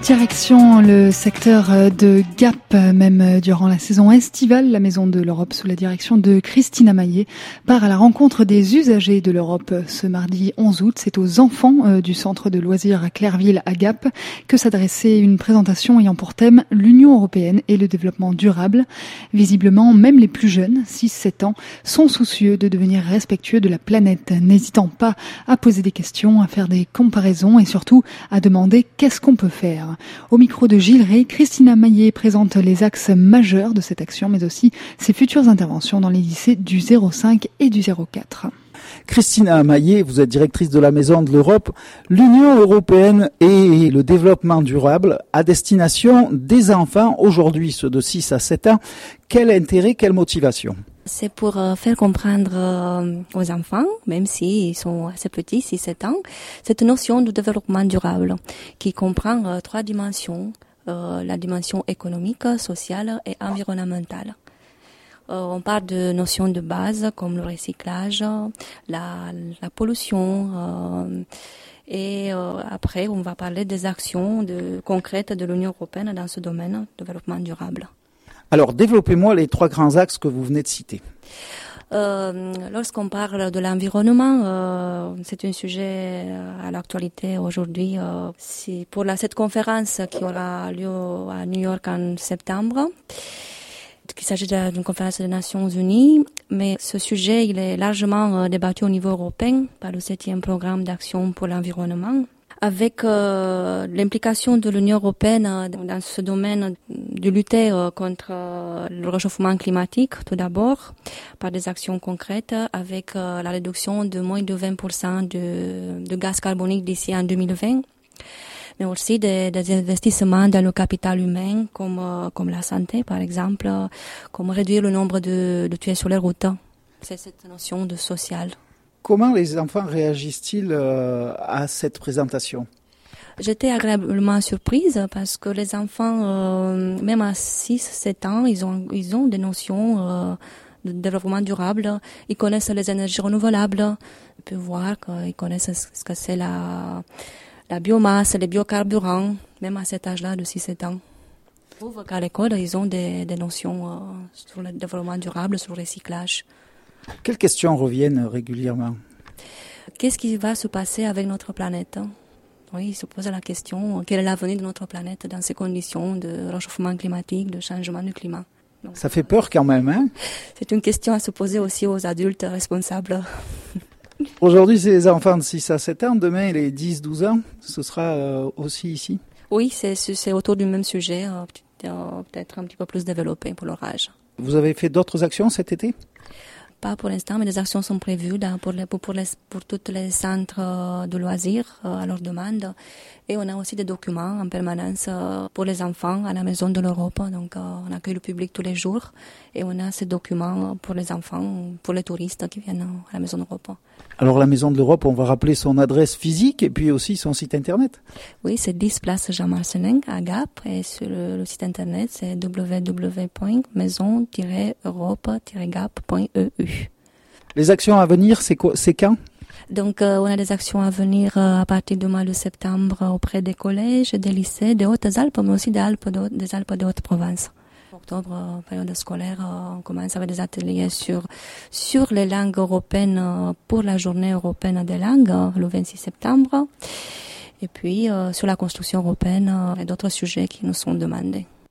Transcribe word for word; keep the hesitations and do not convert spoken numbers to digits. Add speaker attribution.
Speaker 1: Direction le secteur de Gap, même durant la saison estivale, la Maison de l'Europe sous la direction de Christina Maillet part à la rencontre des usagers de l'Europe. Ce mardi onze août, c'est aux enfants du centre de loisirs à Clairville à Gap que s'adressait une présentation ayant pour thème l'Union européenne et le développement durable. Visiblement, même les plus jeunes, six sept ans, sont soucieux de devenir respectueux de la planète, n'hésitant pas à poser des questions, à faire des comparaisons et surtout à demander qu'est-ce qu'on peut faire. Au micro de Gilles Ray, Christina Maillet présente les axes majeurs de cette action, mais aussi ses futures interventions dans les lycées du zéro cinq et du zéro quatre.
Speaker 2: Christina Maillet, vous êtes directrice de la Maison de l'Europe. L'Union européenne et le développement durable à destination des enfants, aujourd'hui ceux de six à sept ans. Quel intérêt, quelle motivation ?
Speaker 3: C'est pour euh, faire comprendre euh, aux enfants, même s'ils sont assez petits, six sept ans, cette notion de développement durable qui comprend euh, trois dimensions, euh, la dimension économique, sociale et environnementale. Euh, on parle de notions de base comme le recyclage, la, la pollution euh, et euh, après on va parler des actions de, concrètes de l'Union européenne dans ce domaine, développement durable.
Speaker 2: Alors, développez-moi les trois grands axes que vous venez de citer.
Speaker 3: Euh, lorsqu'on parle de l'environnement, euh, c'est un sujet à l'actualité aujourd'hui. Euh, c'est pour la, cette conférence qui aura lieu à New York en septembre. Il s'agit d'une conférence des Nations Unies, mais ce sujet il est largement débattu au niveau européen par le septième programme d'action pour l'environnement. Avec euh, l'implication de l'Union européenne euh, dans ce domaine de lutter euh, contre euh, le réchauffement climatique, tout d'abord, par des actions concrètes, avec euh, la réduction de moins de vingt pour cent de, de gaz carbonique d'ici en deux mille vingt, mais aussi des, des investissements dans le capital humain, comme, euh, comme la santé, par exemple, euh, comme réduire le nombre de, de tués sur les routes. C'est cette notion de social.
Speaker 2: Comment les enfants réagissent-ils euh, à cette présentation ?
Speaker 3: J'étais agréablement surprise parce que les enfants, euh, même à six sept ans, ils ont, ils ont des notions euh, de développement durable. Ils connaissent les énergies renouvelables. On peut voir qu'ils connaissent ce que c'est la, la biomasse, les biocarburants, même à cet âge-là de six sept ans. Je trouve qu'à l'école, ils ont des, des notions euh, sur le développement durable, sur le recyclage.
Speaker 2: Quelles questions reviennent régulièrement ?
Speaker 3: Qu'est-ce qui va se passer avec notre planète ? Oui, ils se posent la question, quel est l'avenir de notre planète dans ces conditions de réchauffement climatique, de changement du climat ? Donc,
Speaker 2: ça fait peur quand même, hein ?
Speaker 3: C'est une question à se poser aussi aux adultes responsables.
Speaker 2: Aujourd'hui, c'est les enfants de six à sept ans, demain les dix douze ans, ce sera euh, aussi ici ?
Speaker 3: Oui, c'est, c'est autour du même sujet, euh, peut-être un petit peu plus développé pour leur âge.
Speaker 2: Vous avez fait d'autres actions cet été ?
Speaker 3: Pas pour l'instant, mais des actions sont prévues là, pour, les, pour, pour, les, pour tous les centres de loisirs euh, à leur demande. Et on a aussi des documents en permanence euh, pour les enfants à la Maison de l'Europe. Donc, euh, on accueille le public tous les jours. Et on a ces documents pour les enfants, pour les touristes qui viennent à la Maison de l'Europe.
Speaker 2: Alors, la Maison de l'Europe, on va rappeler son adresse physique et puis aussi son site internet.
Speaker 3: Oui, c'est dix place Jean Marcelin à Gap. Et sur le, le site internet, c'est w w w point maison tiret europe tiret gap point e u.
Speaker 2: Les actions à venir, c'est quoi, c'est quand ?
Speaker 3: Donc, euh, on a des actions à venir euh, à partir du mois de septembre auprès des collèges, des lycées, des Hautes-Alpes, mais aussi des Alpes de, des Alpes de Haute-Provence. En octobre, euh, période scolaire, euh, on commence avec des ateliers sur sur les langues européennes euh, pour la journée européenne des langues, euh, le vingt-six septembre. Et puis, euh, sur la construction européenne euh, et d'autres sujets qui nous sont demandés.